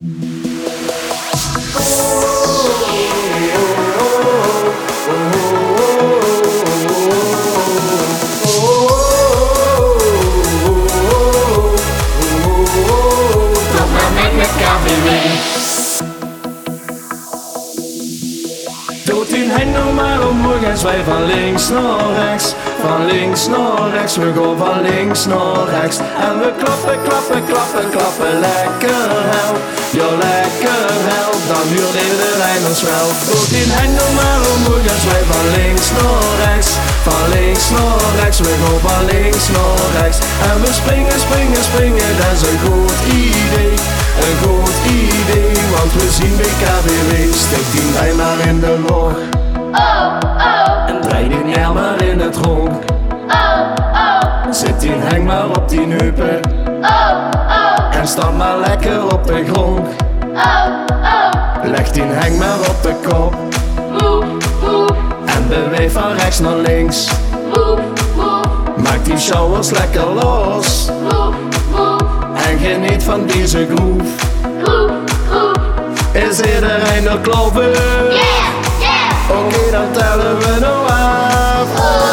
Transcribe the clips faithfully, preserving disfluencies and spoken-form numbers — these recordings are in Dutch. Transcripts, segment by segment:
Doe tien hang nog maar omhoog wij van links naar rechts. Van links naar rechts, we gaan van links naar rechts. En we klappen, klappen, klappen, klappen, lekker hel. Ja, lekker hel, dan huurt iedereen ons wel. Doe tien hang nog maar omhoog wij van links naar rechts. Van links naar rechts, we gaan van links naar rechts. En we springen, springen, springen, dat is een goed idee. Een goed idee, want we zien B K B W. Steek die bij maar in de log. Oh, oh. En draai die neer maar in het rond. Oh, oh. Zit die hang maar op die heupen. Oh, oh. En sta maar lekker op de grond. Oh, oh. Leg die hang maar op de kop. Move, move. En beweeg van rechts naar links. Move, move. Maak die showers lekker los. Move, move. En geniet van deze groove. Groove, groove. Is iedereen nog kloppen? Yeah, yeah. Oké, okay, dan tellen we nou af.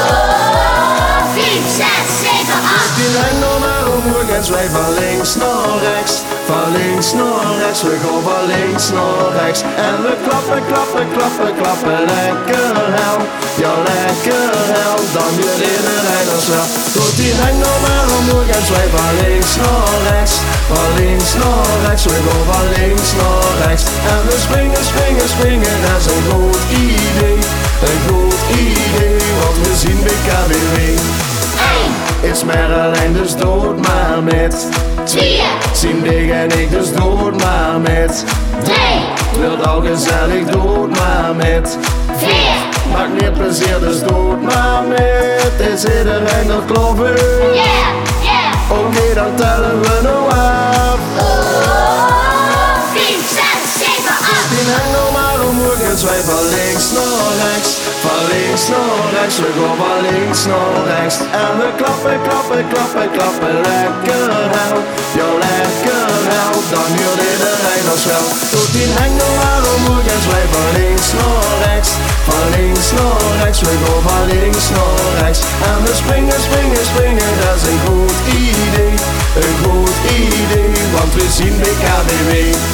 Oh, vier, zes, zeven, acht. Die hang nog maar omhoog en wij van links naar rechts. Van links naar rechts, we gaan van links naar rechts. En we klappen, klappen, klappen, klappen, lekker hel. Ja, lekker hel, dan doet iedereen ons wel. Doet die hang nog maar omhoog en wij van links naar rechts. Van links naar rechts, we gaan van links naar rechts. En we springen, springen, springen, dat is een goed idee. Een goed idee, want we zien B K B W. Is Merlijn dus dood maar met Twee, Zien Dig en ik dus dood maar met drie, Het wordt al gezellig dood maar met vier. Maakt meer plezier dus dood maar met Is iedereen nog kloppen? Yeah, yeah. Oké, okay, dan tellen we nou af. Oh, vier, zes, zeven, acht. Die hang nog maar omhoog en wij van links naar rechts. Van links naar rechts, we gaan van links naar rechts. En we klappen, klappen, klappen, klappen, lekker hel. Ja, lekker hel, dan huurt iedereen ons wel. Doet die hang nog maar omhoog en wij van links naar rechts. Van links naar rechts, we gaan van links naar rechts. En we springen, springen, springen, dat is een goed idee. Een goed idee, want we zien B K B W.